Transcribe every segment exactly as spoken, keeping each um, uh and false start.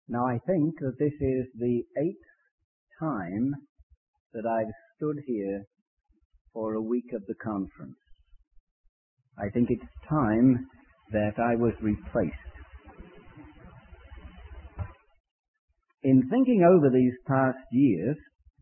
Now I think that this is the eighth time that I've stood here for a week of the conference. I think it's time that I was replaced. In thinking over these past years,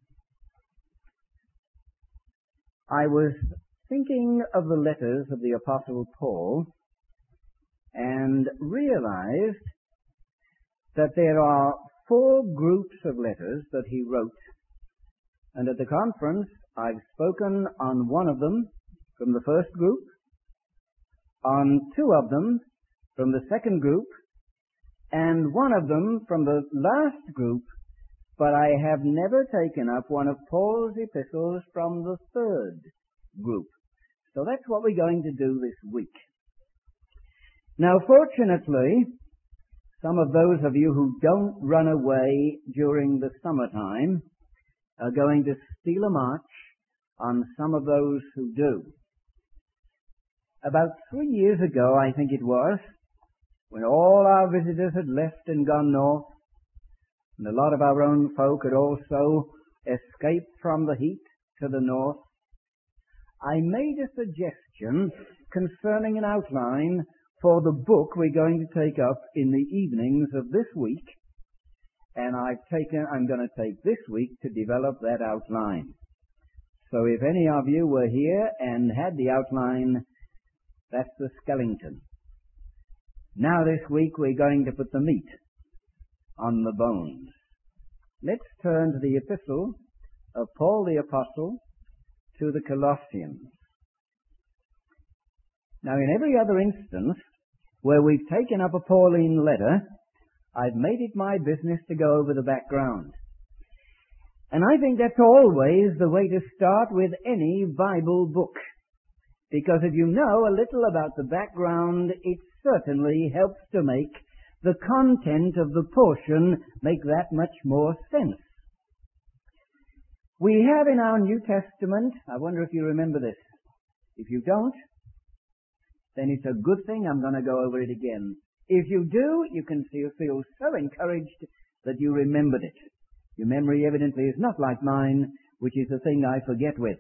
I was thinking of the letters of the Apostle Paul and realized that there are four groups of letters that he wrote. And at the conference, I've spoken on one of them from the first group, on two of them from the second group, and one of them from the last group, but I have never taken up one of Paul's epistles from the third group. So that's what we're going to do this week. Now, fortunately, some of those of you who don't run away during the summertime are going to steal a march on some of those who do. About three years ago, I think it was, when all our visitors had left and gone north, and a lot of our own folk had also escaped from the heat to the north, I made a suggestion concerning an outline for the book we're going to take up in the evenings of this week, and I've taken, I'm going to take this week to develop that outline. So if any of you were here and had the outline, that's the skeleton. Now this week we're going to put the meat on the bones. Let's turn to the epistle of Paul the Apostle to the Colossians. Now in every other instance where we've taken up a Pauline letter, I've made it my business to go over the background. And I think that's always the way to start with any Bible book. Because if you know a little about the background, it certainly helps to make the content of the portion make that much more sense. We have in our New Testament, I wonder if you remember this. If you don't, then it's a good thing I'm going to go over it again. If you do, you can feel, feel so encouraged that you remembered it. Your memory evidently is not like mine, which is the thing I forget with.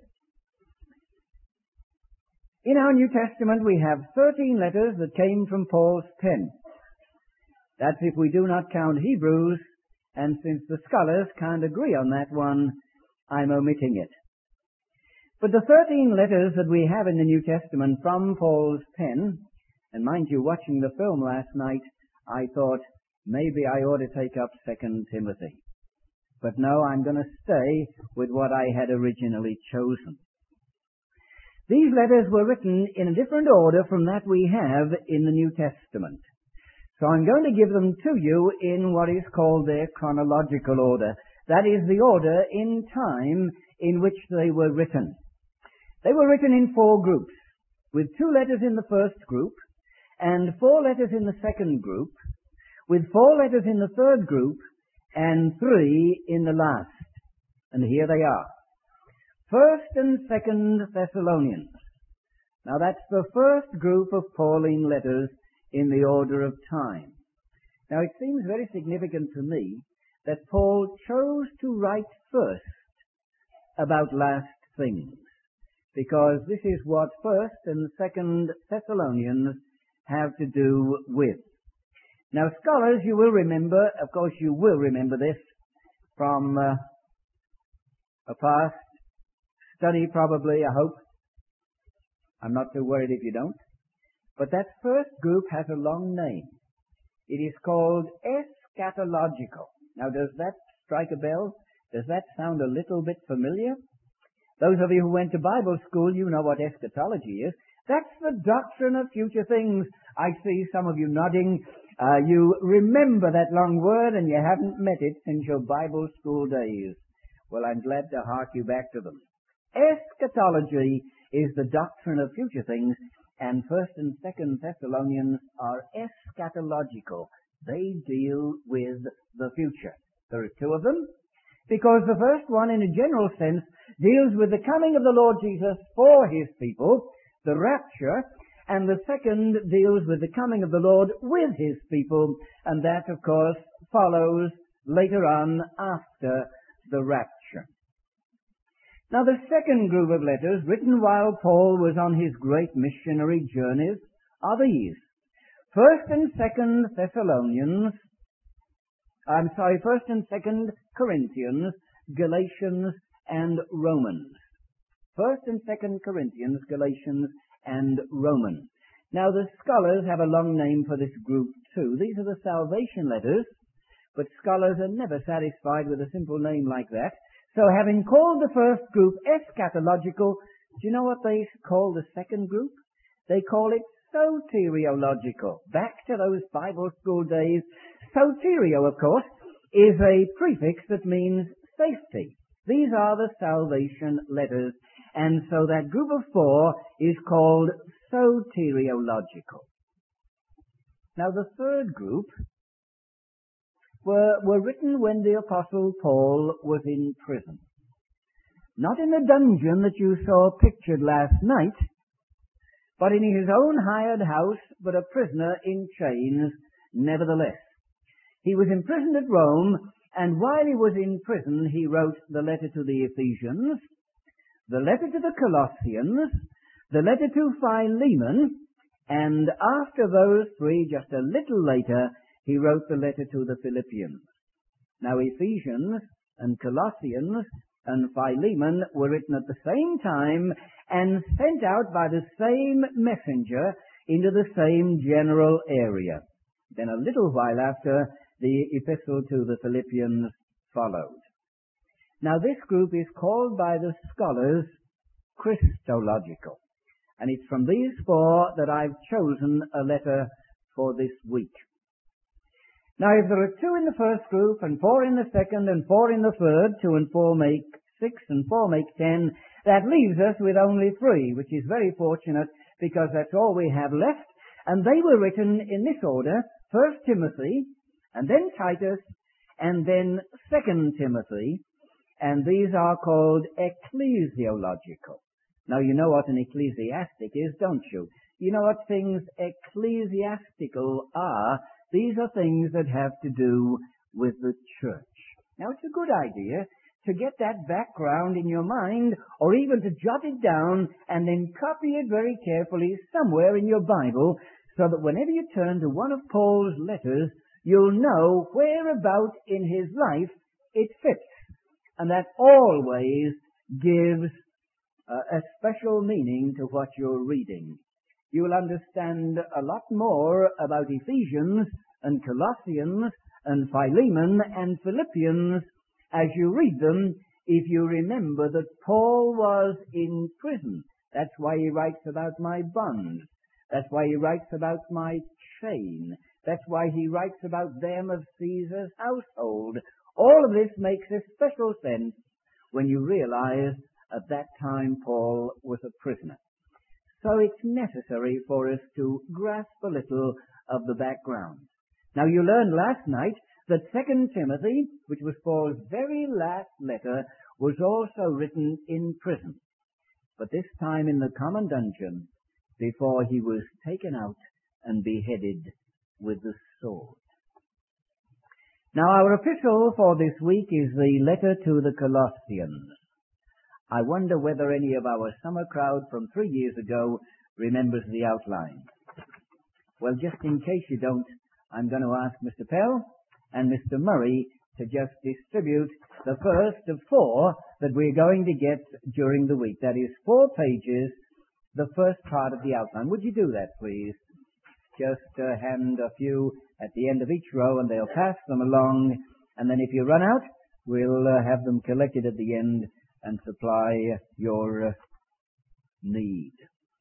In our New Testament, we have thirteen letters that came from Paul's pen. That's if we do not count Hebrews, and since the scholars can't agree on that one, I'm omitting it. But the thirteen letters that we have in the New Testament from Paul's pen, and mind you, watching the film last night, I thought maybe I ought to take up Second Timothy. But no, I'm going to stay with what I had originally chosen. These letters were written in a different order from that we have in the New Testament. So I'm going to give them to you in what is called their chronological order. That is the order in time in which they were written. They were written in four groups, with two letters in the first group, and four letters in the second group, with four letters in the third group, and three in the last. And here they are. First and Second Thessalonians. Now that's the first group of Pauline letters in the order of time. Now it seems very significant to me that Paul chose to write first about last things, because this is what First and Second Thessalonians have to do with. Now scholars, you will remember, of course you will remember this from uh, a past study probably, I hope. I'm not too worried if you don't. But that first group has a long name. It is called eschatological. Now does that strike a bell? Does that sound a little bit familiar? Those of you who went to Bible school, you know what eschatology is. That's the doctrine of future things. I see some of you nodding. Uh, you remember that long word and you haven't met it since your Bible school days. Well, I'm glad to hark you back to them. Eschatology is the doctrine of future things, and First and Second Thessalonians are eschatological. They deal with the future. There are two of them, because the first one, in a general sense, deals with the coming of the Lord Jesus for his people, the rapture, and the second deals with the coming of the Lord with his people, and that, of course, follows later on after the rapture. Now, the second group of letters written while Paul was on his great missionary journeys are these. First and Second Thessalonians, I'm sorry, First and Second Corinthians, Galatians, and Romans. First and Second Corinthians, Galatians, and Romans. Now, the scholars have a long name for this group too. These are the salvation letters, but scholars are never satisfied with a simple name like that. So having called the first group eschatological, do you know what they call the second group? They call it soteriological. Back to those Bible school days. Soterio, of course, is a prefix that means safety. These are the salvation letters, and so that group of four is called soteriological. Now, the third group were, were written when the Apostle Paul was in prison. Not in the dungeon that you saw pictured last night, but in his own hired house, but a prisoner in chains nevertheless. He was imprisoned at Rome, and while he was in prison, he wrote the letter to the Ephesians, the letter to the Colossians, the letter to Philemon, and after those three, just a little later, he wrote the letter to the Philippians. Now, Ephesians and Colossians and Philemon were written at the same time and sent out by the same messenger into the same general area. Then a little while after, the epistle to the Philippians followed. Now, this group is called by the scholars Christological, and it's from these four that I've chosen a letter for this week. Now, if there are two in the first group, and four in the second, and four in the third, two and four make six, and four make ten, that leaves us with only three, which is very fortunate, because that's all we have left. And they were written in this order: First Timothy, and then Titus, and then Second Timothy, and these are called ecclesiological. Now, you know what an ecclesiastic is, don't you? You know what things ecclesiastical are. These are things that have to do with the church. Now, it's a good idea to get that background in your mind, or even to jot it down and then copy it very carefully somewhere in your Bible, so that whenever you turn to one of Paul's letters, you'll know whereabout in his life it fits. And that always gives uh, a special meaning to what you're reading. You'll understand a lot more about Ephesians and Colossians and Philemon and Philippians as you read them, if you remember that Paul was in prison. That's why he writes about my bonds. That's why he writes about my chain. That's why he writes about them of Caesar's household. All of this makes a special sense when you realize at that time Paul was a prisoner. So it's necessary for us to grasp a little of the background. Now, you learned last night that Second Timothy, which was Paul's very last letter, was also written in prison, but this time in the common dungeon before he was taken out and beheaded with the sword. Now, our epistle for this week is the letter to the Colossians. I wonder whether any of our summer crowd from three years ago remembers the outline. Well, just in case you don't, I'm going to ask Mister Pell and Mister Murray to just distribute the first of four that we're going to get during the week. That is four pages, the first part of the outline. Would you do that, please? Just uh, hand a few at the end of each row, and they'll pass them along. And then if you run out, we'll uh, have them collected at the end and supply your uh, need.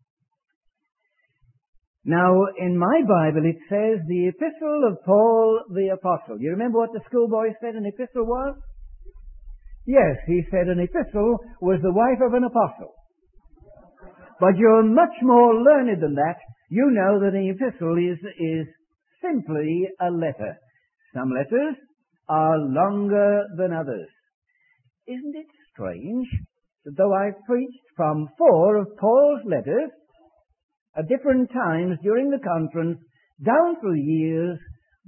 Now, in my Bible, it says the epistle of Paul the Apostle. You remember what the schoolboy said an epistle was? Yes, he said an epistle was the wife of an apostle. But you're much more learned than that. You know that an epistle is, is simply a letter. Some letters are longer than others. Isn't it strange that though I've preached from four of Paul's letters at different times during the conference, down through years,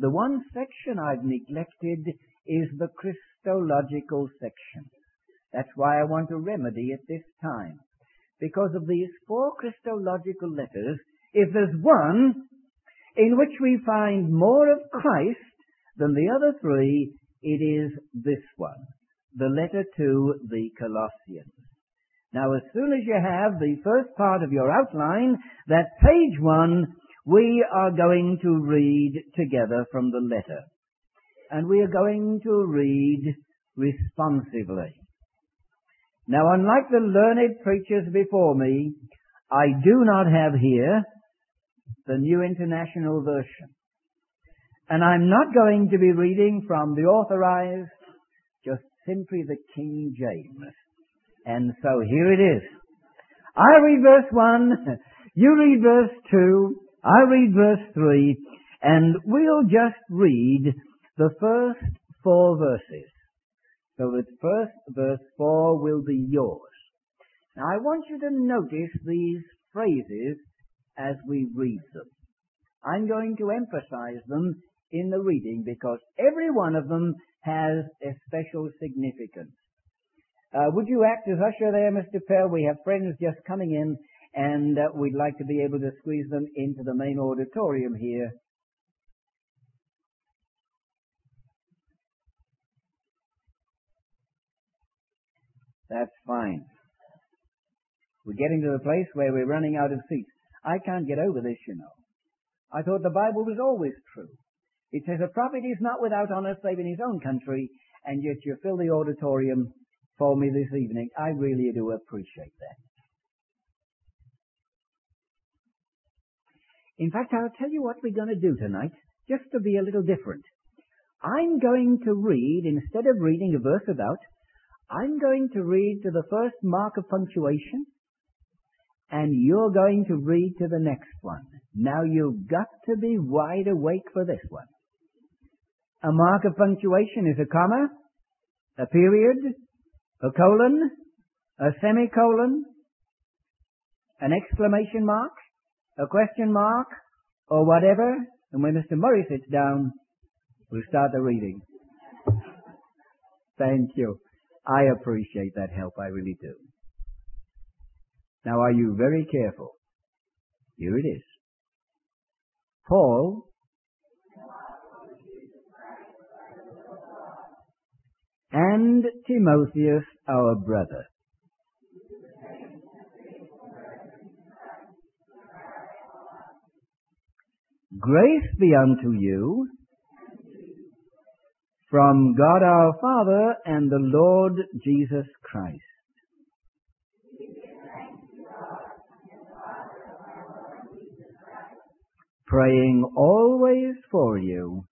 The one section I've neglected is the Christological section. That's why I want to remedy it this time. Because of these four Christological letters, if there's one in which we find more of Christ than the other three, it is this one, the letter to the Colossians. Now, as soon as you have the first part of your outline, that page one, we are going to read together from the letter. And we are going to read responsively. Now, unlike the learned preachers before me, I do not have here the New International Version. And I'm not going to be reading from the Authorized, just simply the King James. And so here it is. I read verse one, you read verse two, I read verse three, and we'll just read the first four verses. So that first verse four will be yours. Now I want you to notice these phrases as we read them. I'm going to emphasize them in the reading because every one of them has a special significance. Uh, would you act as usher there, Mister Pell? We have friends just coming in and uh, we'd like to be able to squeeze them into the main auditorium here. That's fine. We're getting to the place where we're running out of seats. I can't get over this, you know. I thought the Bible was always true. It says a prophet is not without honor save in his own country, and yet you fill the auditorium for me this evening. I really do appreciate that. In fact, I'll tell you what we're going to do tonight, just to be a little different. I'm going to read, instead of reading a verse about, I'm going to read to the first mark of punctuation, and you're going to read to the next one. Now you've got to be wide awake for this one. A mark of punctuation is a comma, a period, a colon, a semicolon, an exclamation mark, a question mark, or whatever. And when Mister Murray sits down, we'll start the reading. Thank you. I appreciate that help, I really do. Now, are you very careful? Here it is. Paul and Timotheus, our brother. Grace be unto you from God our Father and the Lord Jesus Christ. Praying always for you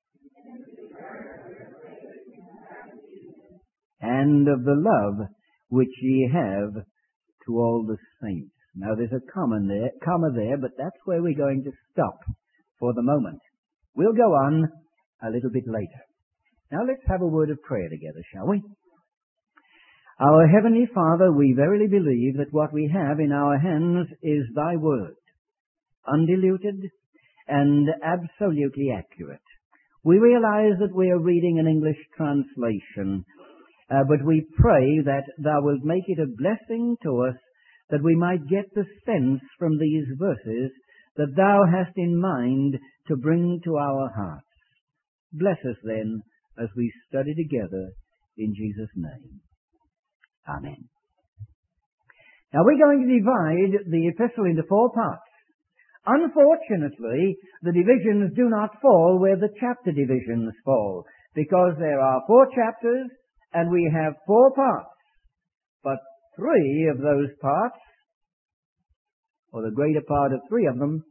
and of the love which ye have to all the saints. Now there's a comma there, comma there, but that's where we're going to stop for the moment. We'll go on a little bit later. Now let's have a word of prayer together, shall we? Our Heavenly Father, we verily believe that what we have in our hands is Thy Word, undiluted and absolutely accurate. We realize that we are reading an English translation, uh, but we pray that Thou wilt make it a blessing to us, that we might get the sense from these verses that Thou hast in mind to bring to our hearts. Bless us then as we study together in Jesus' name. Amen. Now we're going to divide the epistle into four parts. Unfortunately, the divisions do not fall where the chapter divisions fall, because there are four chapters and we have four parts. But three of those parts, or the greater part of three of them,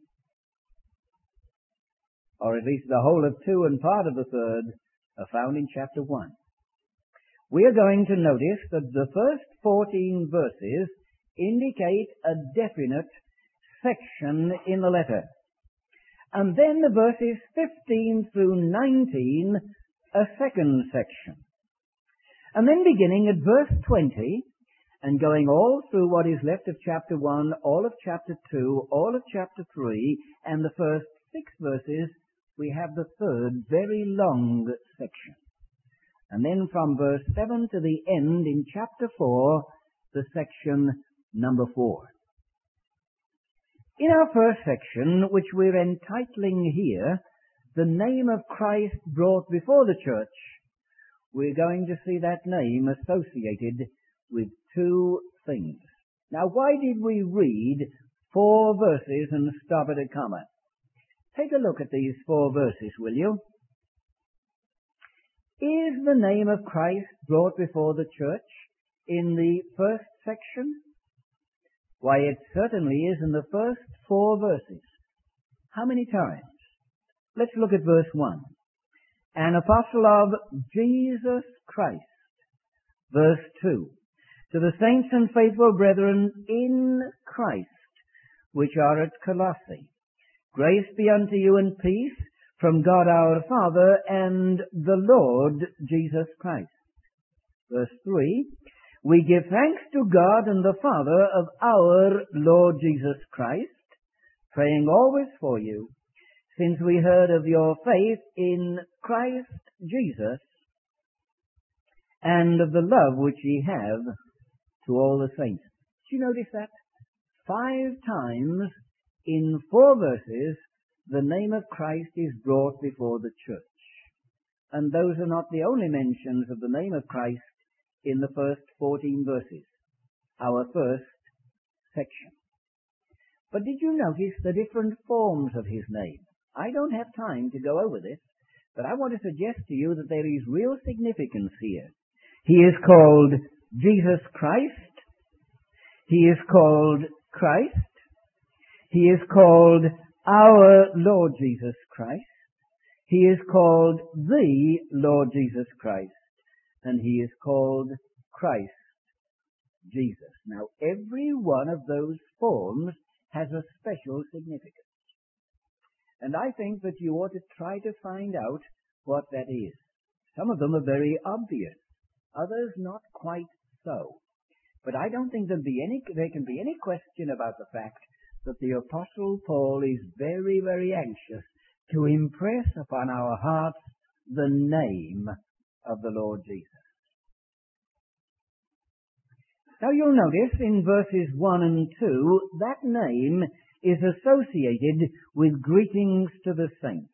or at least the whole of two and part of the third, are found in chapter one. We are going to notice that the first fourteen verses indicate a definite section in the letter. And then the verses fifteen through nineteen, a second section. And then beginning at verse twenty, and going all through what is left of chapter one, all of chapter two, all of chapter three, and the first six verses, we have the third very long section. And then from verse seven to the end in chapter four, the section number four. In our first section, which we're entitling here, The Name of Christ Brought Before the Church, we're going to see that name associated with two things. Now, why did we read four verses and stop at a comma? Take a look at these four verses, will you? Is the name of Christ brought before the church in the first section? Why, it certainly is in the first four verses. How many times? Let's look at verse one. An apostle of Jesus Christ. Verse two. To the saints and faithful brethren in Christ, which are at Colossae. Grace be unto you and peace from God our Father and the Lord Jesus Christ. Verse three. We give thanks to God and the Father of our Lord Jesus Christ, praying always for you, since we heard of your faith in Christ Jesus, and of the love which ye have to all the saints. Did you notice that? Five times in four verses, the name of Christ is brought before the church. And those are not the only mentions of the name of Christ in the first fourteen verses, our first section. But did you notice the different forms of his name? I don't have time to go over this, but I want to suggest to you that there is real significance here. He is called Jesus Christ. He is called Christ. He is called our Lord Jesus Christ. He is called the Lord Jesus Christ. And he is called Christ Jesus. Now, every one of those forms has a special significance. And I think that you ought to try to find out what that is. Some of them are very obvious, others not quite so. But I don't think there'll be any, there can be any question about the fact that the Apostle Paul is very, very anxious to impress upon our hearts the name of the Lord Jesus. Now you'll notice in verses one and two, that name is associated with greetings to the saints.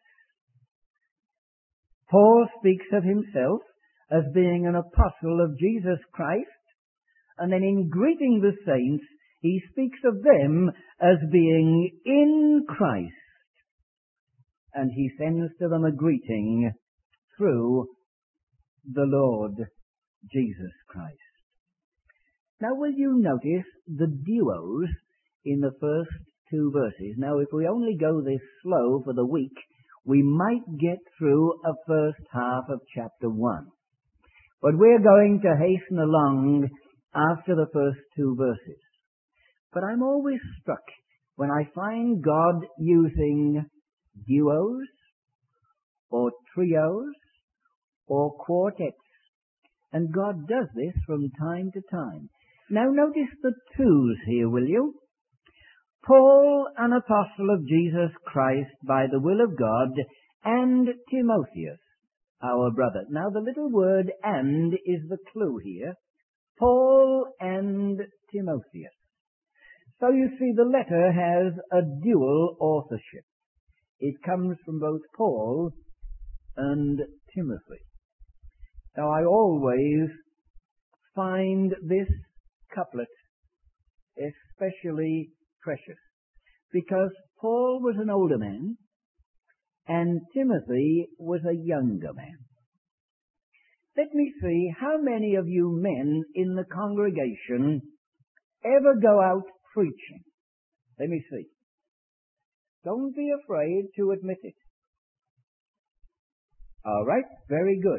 Paul speaks of himself as being an apostle of Jesus Christ, and then in greeting the saints, he speaks of them as being in Christ, and he sends to them a greeting through the Lord Jesus Christ. Now will you notice the duos in the first two verses? Now if we only go this slow for the week, we might get through a first half of chapter one. But we're going to hasten along after the first two verses. But I'm always struck when I find God using duos or trios or quartets. And God does this from time to time. Now notice the twos here, will you? Paul, an apostle of Jesus Christ by the will of God, and Timotheus, our brother. Now the little word "and" is the clue here. Paul and Timotheus. So you see the letter has a dual authorship. It comes from both Paul and Timothy. Now I always find this couplet especially precious, because Paul was an older man and Timothy was a younger man. Let me see, how many of you men in the congregation ever go out preaching? Let me see. Don't be afraid to admit it. All right, very good.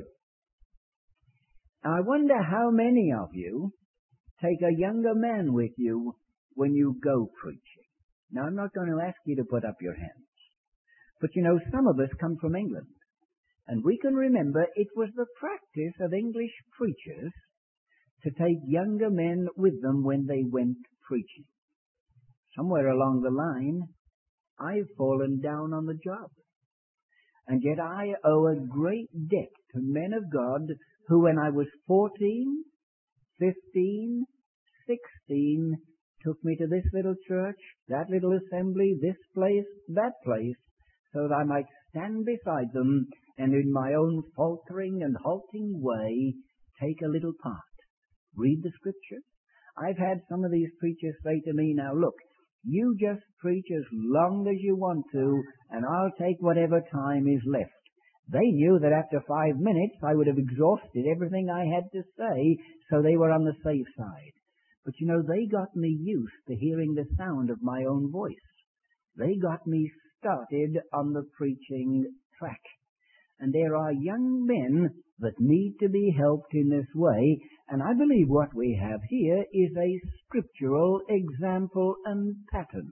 I wonder how many of you take a younger man with you when you go preaching. Now, I'm not going to ask you to put up your hands. But you know, some of us come from England. And we can remember it was the practice of English preachers to take younger men with them when they went preaching. Somewhere along the line, I've fallen down on the job. And yet I owe a great debt to men of God who, when I was fourteen, fifteen, sixteen, took me to this little church, that little assembly, this place, that place, so that I might stand beside them and in my own faltering and halting way take a little part. Read the Scripture. I've had some of these preachers say to me, now look, you just preach as long as you want to, and I'll take whatever time is left. They knew that after five minutes I would have exhausted everything I had to say, so they were on the safe side. But you know, they got me used to hearing the sound of my own voice. They got me started on the preaching track. And there are young men that need to be helped in this way, and I believe what we have here is a scriptural example and pattern.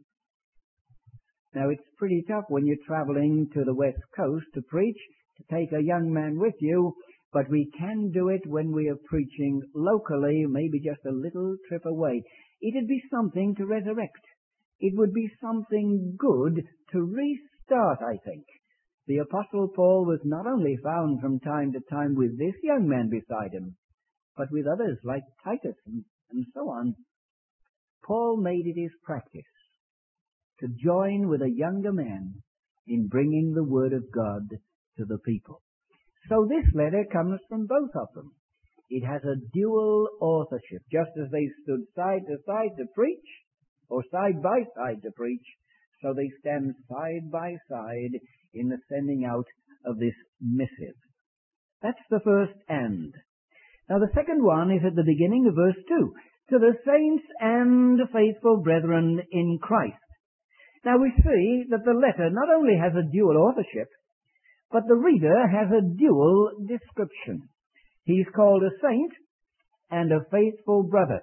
Now, it's pretty tough when you're traveling to the West Coast to preach, to take a young man with you, but we can do it when we are preaching locally, maybe just a little trip away. It'd be something to resurrect. It would be something good to restart, I think. The Apostle Paul was not only found from time to time with this young man beside him, but with others like Titus and, and so on. Paul made it his practice to join with a younger man in bringing the Word of God to the people. So this letter comes from both of them. It has a dual authorship. Just as they stood side to side to preach, or side by side to preach, so they stand side by side in the sending out of this missive. That's the first and. Now the second one is at the beginning of verse two. To the saints and faithful brethren in Christ. Now we see that the letter not only has a dual authorship, but the reader has a dual description. He's called a saint and a faithful brother.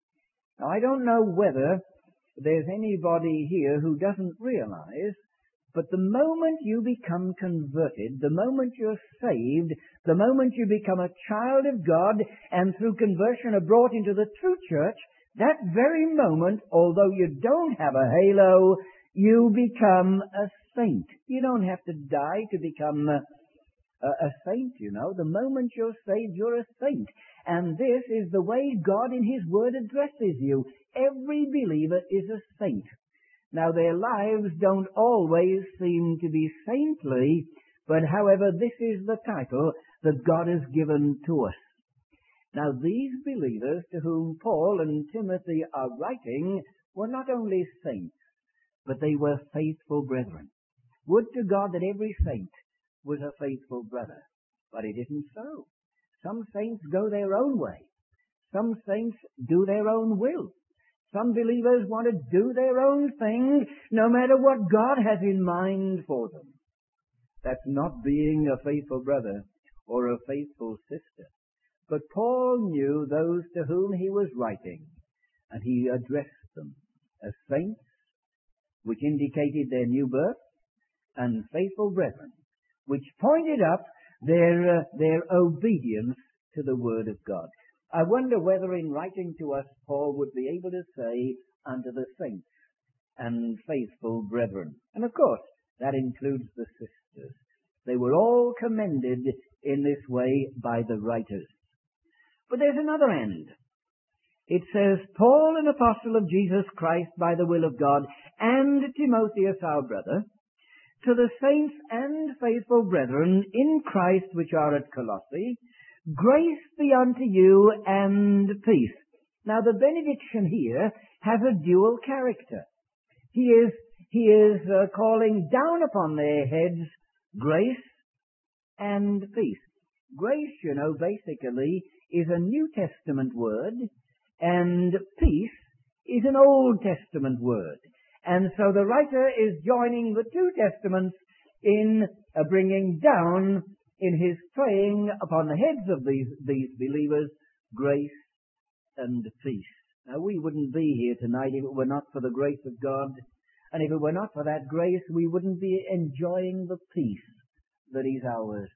Now I don't know whether there's anybody here who doesn't realize, but the moment you become converted, the moment you're saved, the moment you become a child of God and through conversion are brought into the true church, that very moment, although you don't have a halo, you become a saint. You don't have to die to become a, a, a saint, you know. The moment you're saved, you're a saint. And this is the way God in His Word addresses you. Every believer is a saint. Now, their lives don't always seem to be saintly, but however, this is the title that God has given to us. Now, these believers to whom Paul and Timothy are writing were not only saints, but they were faithful brethren. Would to God that every saint was a faithful brother. But it isn't so. Some saints go their own way. Some saints do their own will. Some believers want to do their own thing, no matter what God has in mind for them. That's not being a faithful brother or a faithful sister. But Paul knew those to whom he was writing, and he addressed them as saints, which indicated their new birth, and faithful brethren, which pointed up their, uh, their obedience to the Word of God. I wonder whether in writing to us, Paul would be able to say, unto the saints and faithful brethren. And of course, that includes the sisters. They were all commended in this way by the writers. But there's another end. It says, Paul, an apostle of Jesus Christ by the will of God, and Timotheus, our brother, to the saints and faithful brethren in Christ which are at Colossae, grace be unto you and peace. Now the benediction here has a dual character. He is, he is uh, calling down upon their heads grace and peace. Grace, you know, basically is a New Testament word, and peace is an Old Testament word. And so the writer is joining the two testaments in uh, bringing down in his praying upon the heads of these, these believers, grace and peace. Now, we wouldn't be here tonight if it were not for the grace of God. And if it were not for that grace, we wouldn't be enjoying the peace that is ours.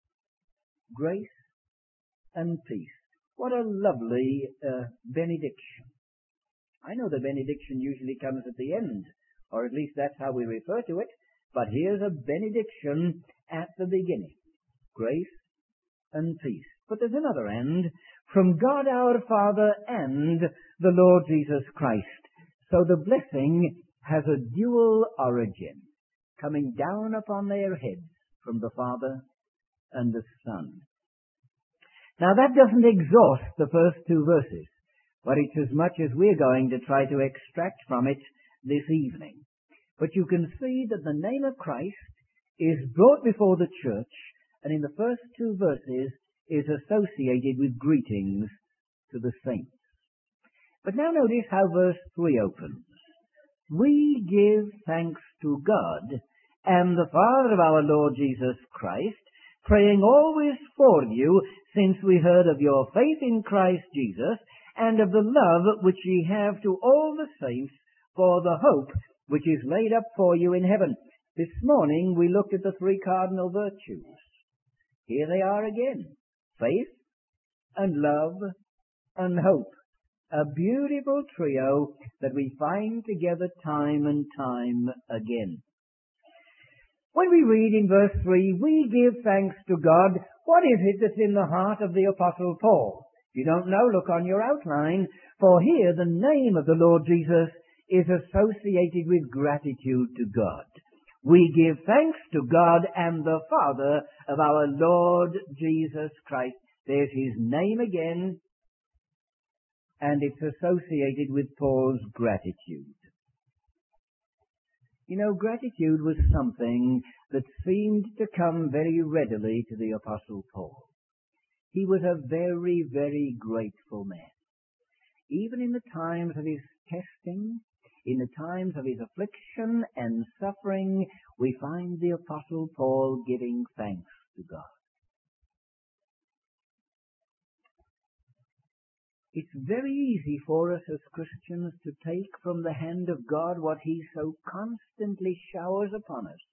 Grace and peace. What a lovely uh, benediction. I know the benediction usually comes at the end, or at least that's how we refer to it. But here's a benediction at the beginning. Grace and peace. But there's another end. From God our Father and the Lord Jesus Christ. So the blessing has a dual origin, coming down upon their heads from the Father and the Son. Now that doesn't exhaust the first two verses, but it's as much as we're going to try to extract from it this evening. But you can see that the name of Christ is brought before the church, and in the first two verses is associated with greetings to the saints. But now notice how verse three opens. We give thanks to God and the Father of our Lord Jesus Christ, praying always for you, since we heard of your faith in Christ Jesus, and of the love which ye have to all the saints, for the hope which is laid up for you in heaven. This morning we looked at the three cardinal virtues. Here they are again. Faith and love and hope. A beautiful trio that we find together time and time again. When we read in verse three, we give thanks to God, what is it that's in the heart of the Apostle Paul? If you don't know, look on your outline, for here the name of the Lord Jesus is associated with gratitude to God. We give thanks to God and the Father of our Lord Jesus Christ. There's his name again, and it's associated with Paul's gratitude. You know, gratitude was something that seemed to come very readily to the Apostle Paul. He was a very, very grateful man. Even in the times of his testing, in the times of his affliction and suffering, we find the Apostle Paul giving thanks to God. It's very easy for us as Christians to take from the hand of God what he so constantly showers upon us.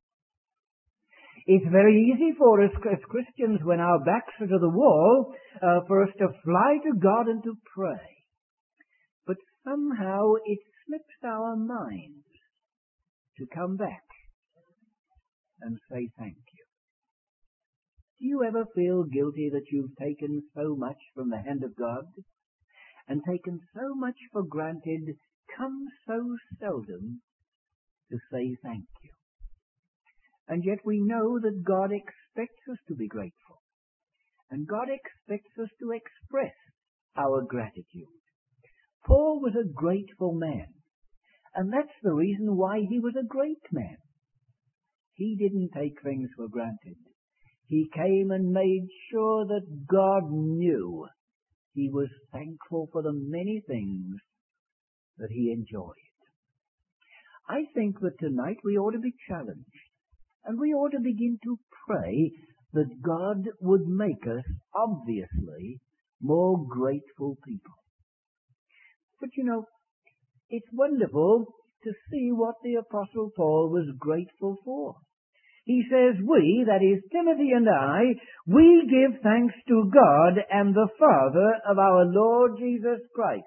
It's very easy for us as Christians, when our backs are to the wall, uh, for us to fly to God and to pray. But somehow it slips our minds to come back and say thank you. Do you ever feel guilty that you've taken so much from the hand of God and taken so much for granted, come so seldom to say thank you? And yet we know that God expects us to be grateful. And God expects us to express our gratitude. Paul was a grateful man. And that's the reason why he was a great man. He didn't take things for granted. He came and made sure that God knew he was thankful for the many things that he enjoyed. I think that tonight we ought to be challenged, and we ought to begin to pray that God would make us, obviously, more grateful people. But you know, it's wonderful to see what the Apostle Paul was grateful for. He says, we, that is Timothy and I, we give thanks to God and the Father of our Lord Jesus Christ.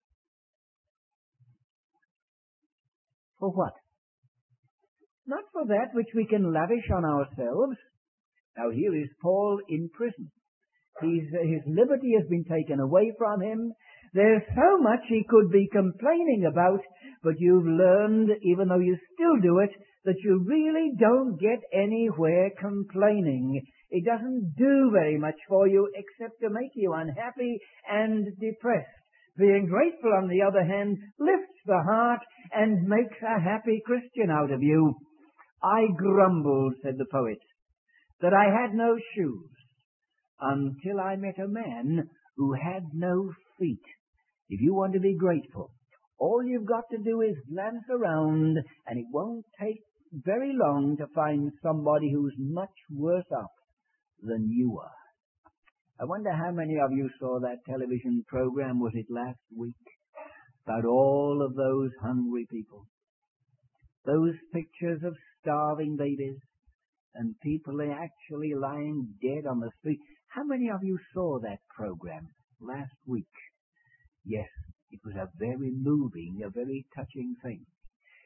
For what? Not for that which we can lavish on ourselves. Now here is Paul in prison. He's, his liberty has been taken away from him. There's so much he could be complaining about, but you've learned, even though you still do it, that you really don't get anywhere complaining. It doesn't do very much for you except to make you unhappy and depressed. Being grateful, on the other hand, lifts the heart and makes a happy Christian out of you. I grumbled, said the poet, that I had no shoes until I met a man who had no feet. If you want to be grateful, all you've got to do is glance around, and it won't take very long to find somebody who's much worse off than you are. I wonder how many of you saw that television program, was it last week, about all of those hungry people. Those pictures of starving babies and people actually lying dead on the street. How many of you saw that program last week? Yes, it was a very moving, a very touching thing.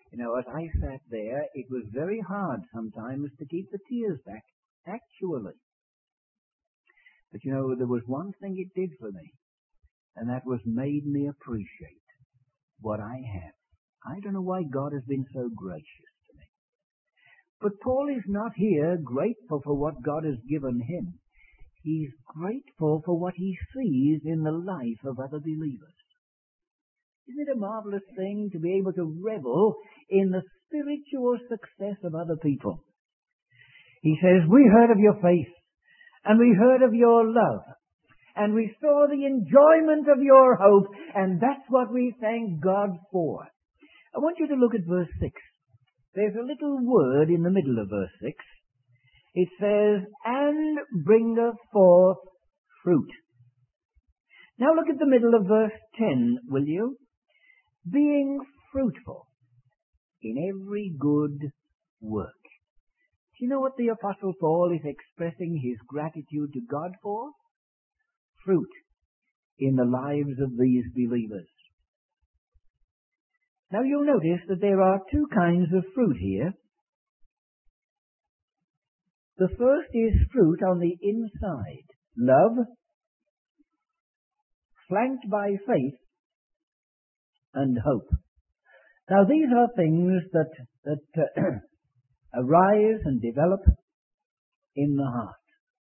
You know, as I sat there, it was very hard sometimes to keep the tears back, actually. But you know, there was one thing it did for me, and that was made me appreciate what I have. I don't know why God has been so gracious to me. But Paul is not here grateful for what God has given him. He's grateful for what he sees in the life of other believers. Isn't it a marvelous thing to be able to revel in the spiritual success of other people? He says, we heard of your faith, and we heard of your love, and we saw the enjoyment of your hope, and that's what we thank God for. I want you to look at verse six. There's a little word in the middle of verse six. It says, and bringeth forth fruit. Now look at the middle of verse ten, will you? Being fruitful in every good work. Do you know what the Apostle Paul is expressing his gratitude to God for? Fruit in the lives of these believers. Now you'll notice that there are two kinds of fruit here. The first is fruit on the inside. Love, flanked by faith, and hope. Now these are things that, that uh, arise and develop in the heart.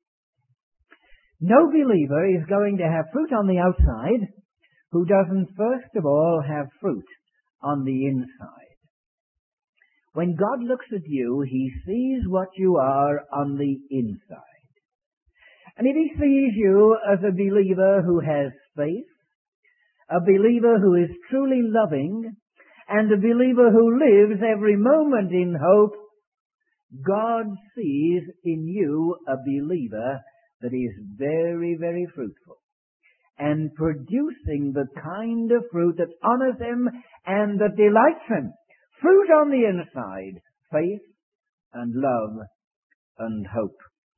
No believer is going to have fruit on the outside who doesn't first of all have fruit on the inside. When God looks at you, he sees what you are on the inside. And if he sees you as a believer who has faith, a believer who is truly loving, and a believer who lives every moment in hope, God sees in you a believer that is very, very fruitful and producing the kind of fruit that honors him and that delights him. Fruit on the inside, faith and love and hope.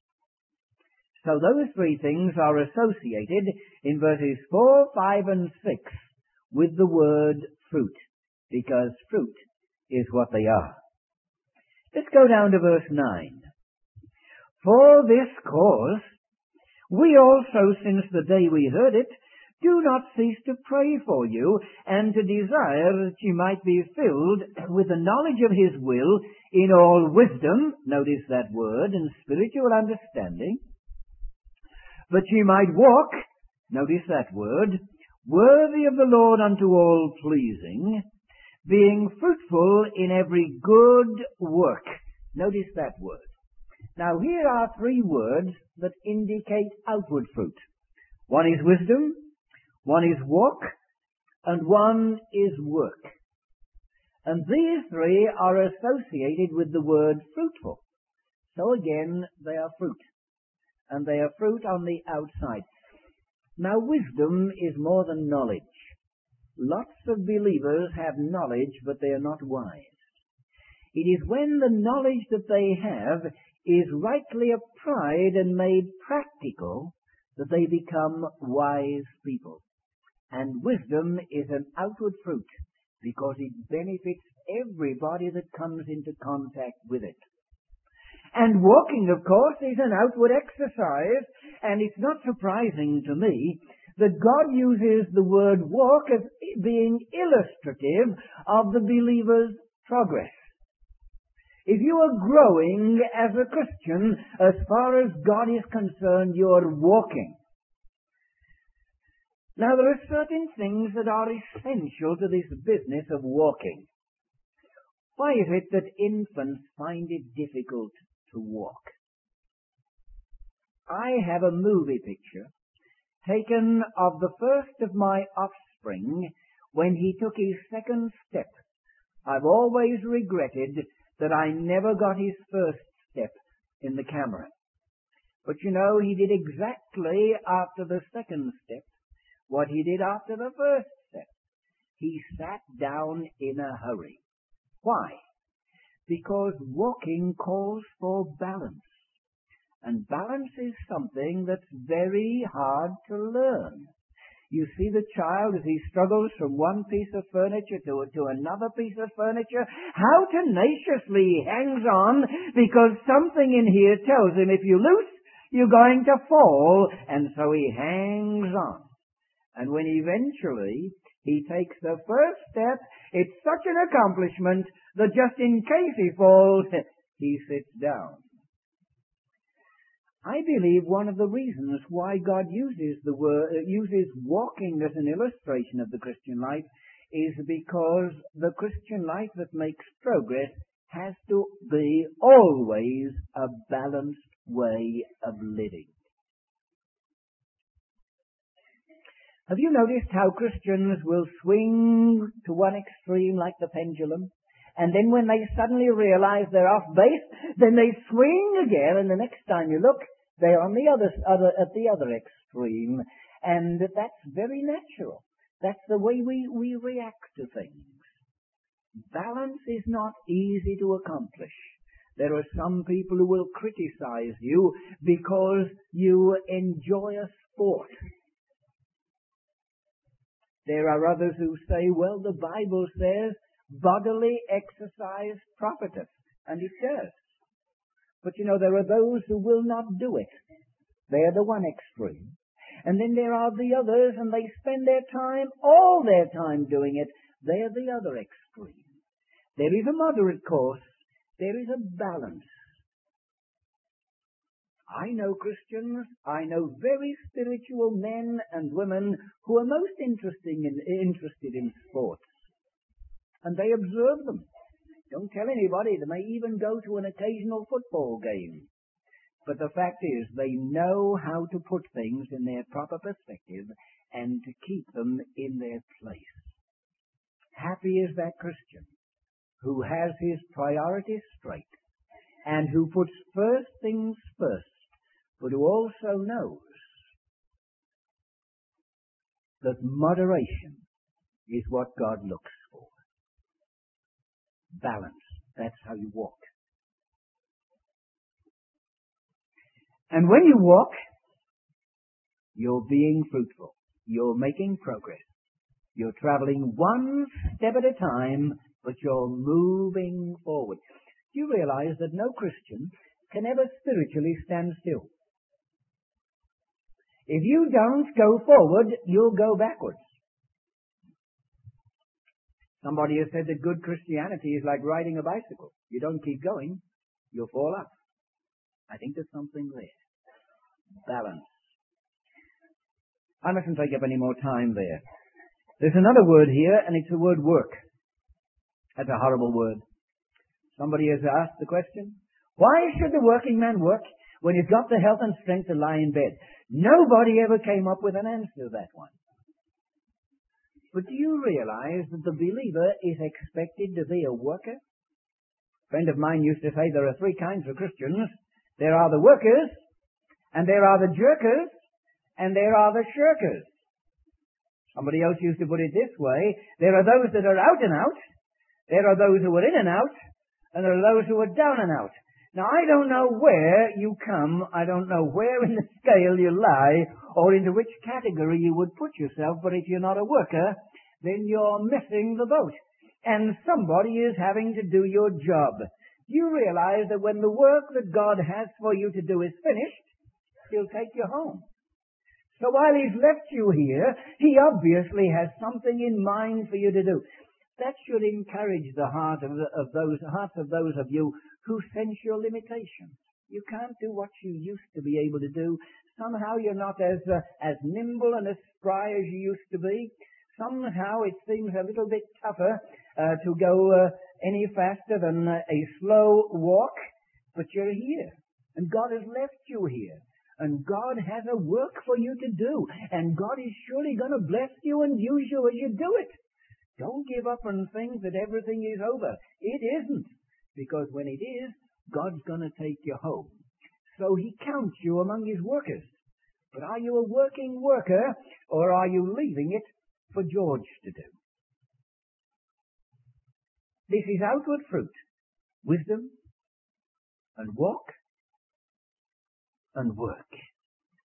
So those three things are associated in verses four, five, and six with the word fruit, because fruit is what they are. Let's go down to verse nine. For this cause, we also, since the day we heard it, do not cease to pray for you and to desire that you might be filled with the knowledge of his will in all wisdom, notice that word, and spiritual understanding, that ye might walk, notice that word, worthy of the Lord unto all pleasing, being fruitful in every good work. Notice that word. Now here are three words that indicate outward fruit. One is wisdom, one is walk, and one is work. And these three are associated with the word fruitful. So again, they are fruit. And they are fruit on the outside. Now wisdom is more than knowledge. Lots of believers have knowledge, but they are not wise. It is when the knowledge that they have is rightly applied and made practical that they become wise people. And wisdom is an outward fruit because it benefits everybody that comes into contact with it. And walking, of course, is an outward exercise, and it's not surprising to me that God uses the word walk as being illustrative of the believer's progress. If you are growing as a Christian, as far as God is concerned, you are walking. Now, there are certain things that are essential to this business of walking. Why is it that infants find it difficult to walk? I have a movie picture taken of the first of my offspring when he took his second step. I've always regretted that I never got his first step in the camera. But you know, he did exactly after the second step what he did after the first step. He sat down in a hurry. Why? Because walking calls for balance. And balance is something that's very hard to learn. You see the child as he struggles from one piece of furniture to, to another piece of furniture, how tenaciously he hangs on, because something in here tells him if you loose, you're going to fall, and so he hangs on. And when eventually he takes the first step, it's such an accomplishment that just in case he falls, he sits down. I believe one of the reasons why God uses the word, uses walking as an illustration of the Christian life is because the Christian life that makes progress has to be always a balanced way of living. Have you noticed how Christians will swing to one extreme like the pendulum? And then when they suddenly realize they're off base, then they swing again, and the next time you look, they're on the other, other, at the other extreme. And that's very natural. That's the way we, we react to things. Balance is not easy to accomplish. There are some people who will criticize you because you enjoy a sport. There are others who say, well, the Bible says bodily exercise profiteth, and it does. But you know, there are those who will not do it. They're the one extreme. And then there are the others, and they spend their time, all their time doing it. They're the other extreme. There is a moderate course. There is a balance. I know Christians, I know very spiritual men and women who are most interesting in, interested in sports. And they observe them. Don't tell anybody. They may even go to an occasional football game. But the fact is, they know how to put things in their proper perspective and to keep them in their place. Happy is that Christian who has his priorities straight and who puts first things first, but who also knows that moderation is what God looks for. Balance. That's how you walk. And when you walk, you're being fruitful. You're making progress. You're traveling one step at a time, but you're moving forward. Do you realize that no Christian can ever spiritually stand still? If you don't go forward, you'll go backwards. Somebody has said that good Christianity is like riding a bicycle. You don't keep going, you'll fall off. I think there's something there. Balance. I mustn't take up any more time there. There's another word here, and it's the word work. That's a horrible word. Somebody has asked the question, why should the working man work when he's got the health and strength to lie in bed? Nobody ever came up with an answer to that one. But do you realize that the believer is expected to be a worker? A friend of mine used to say there are three kinds of Christians. There are the workers, and there are the jerkers, and there are the shirkers. Somebody else used to put it this way, there are those that are out and out, there are those who are in and out, and there are those who are down and out. Now, I don't know where you come, I don't know where in the scale you lie, or into which category you would put yourself, but if you're not a worker, then you're missing the boat. And somebody is having to do your job. You realize that when the work that God has for you to do is finished, He'll take you home. So while He's left you here, He obviously has something in mind for you to do. That should encourage the heart of, the, of those hearts of those of you who sense your limitations. You can't do what you used to be able to do. Somehow you're not as uh, as nimble and as spry as you used to be. Somehow it seems a little bit tougher uh, to go uh, any faster than uh, a slow walk. But you're here, and God has left you here. And God has a work for you to do. And God is surely going to bless you and use you as you do it. Don't give up and think that everything is over. It isn't. Because when it is, God's going to take you home. So He counts you among His workers. But are you a working worker, or are you leaving it for George to do? This is outward fruit. Wisdom and walk and work.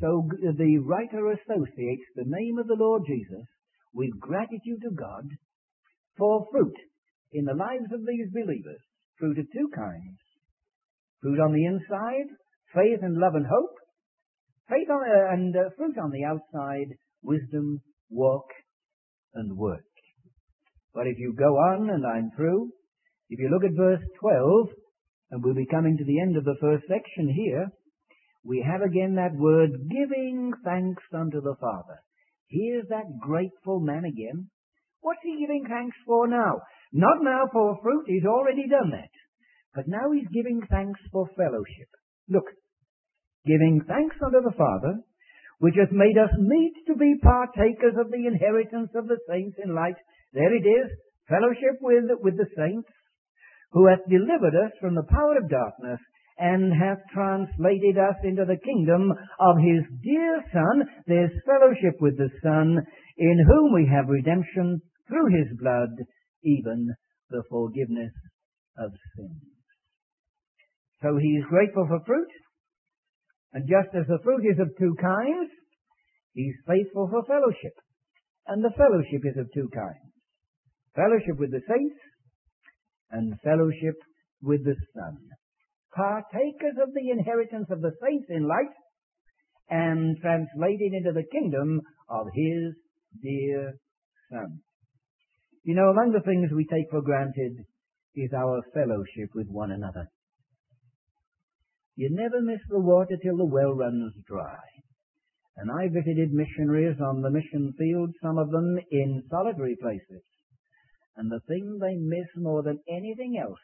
So the writer associates the name of the Lord Jesus with gratitude to God for fruit in the lives of these believers. Fruit of two kinds. Fruit on the inside, faith and love and hope. Faith on, uh, and uh, fruit on the outside, wisdom, walk, and work. But if you go on, and I'm through, if you look at verse twelve, and we'll be coming to the end of the first section here, we have again that word, giving thanks unto the Father. Here's that grateful man again. What's he giving thanks for now? Not now for fruit, he's already done that. But now he's giving thanks for fellowship. Look, giving thanks unto the Father, which hath made us meet to be partakers of the inheritance of the saints in light. There it is, fellowship with, with the saints, who hath delivered us from the power of darkness, and hath translated us into the kingdom of his dear Son. There's fellowship with the Son, in whom we have redemption through his blood, even the forgiveness of sins. So he is grateful for fruit, and just as the fruit is of two kinds, he's faithful for fellowship, and the fellowship is of two kinds. Fellowship with the saints, and fellowship with the Son. Partakers of the inheritance of the saints in light, and translated into the kingdom of his dear Son. You know, among the things we take for granted is our fellowship with one another. You never miss the water till the well runs dry. And I visited missionaries on the mission field, some of them in solitary places. And the thing they miss more than anything else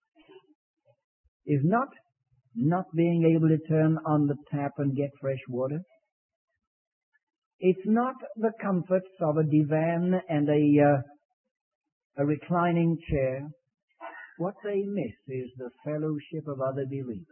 is not not being able to turn on the tap and get fresh water. It's not the comforts of a divan and a, uh, a reclining chair. What they miss is the fellowship of other believers.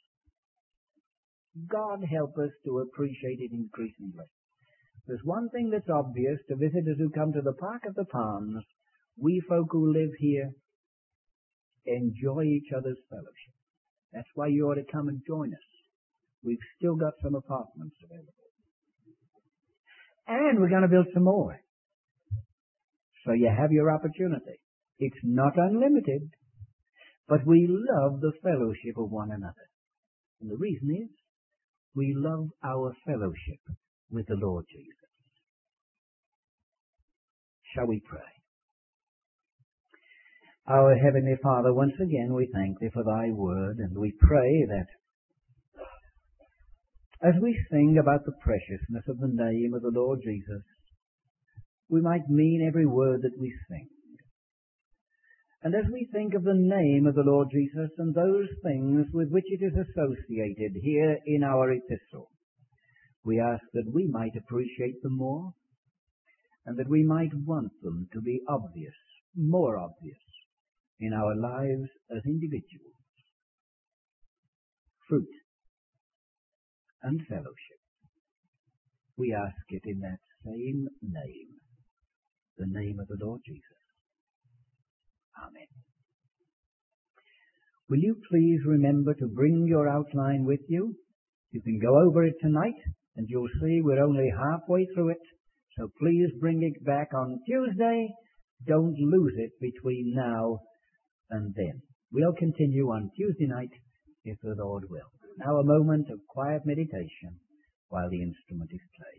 God help us to appreciate it increasingly. There's one thing that's obvious to visitors who come to the Park of the Palms. We folk who live here enjoy each other's fellowship. That's why you ought to come and join us. We've still got some apartments available. And we're going to build some more. So you have your opportunity. It's not unlimited, but we love the fellowship of one another. And the reason is, we love our fellowship with the Lord Jesus. Shall we pray? Our Heavenly Father, once again we thank Thee for Thy word, and we pray that as we sing about the preciousness of the name of the Lord Jesus, we might mean every word that we sing. And as we think of the name of the Lord Jesus and those things with which it is associated here in our epistle, we ask that we might appreciate them more, and that we might want them to be obvious, more obvious, in our lives as individuals. Fruit and fellowship. We ask it in that same name, the name of the Lord Jesus. Amen. Will you please remember to bring your outline with you? You can go over it tonight, and you'll see we're only halfway through it, so please bring it back on Tuesday. Don't lose it between now and then. We'll continue on Tuesday night, if the Lord will. Now a moment of quiet meditation while the instrument is played.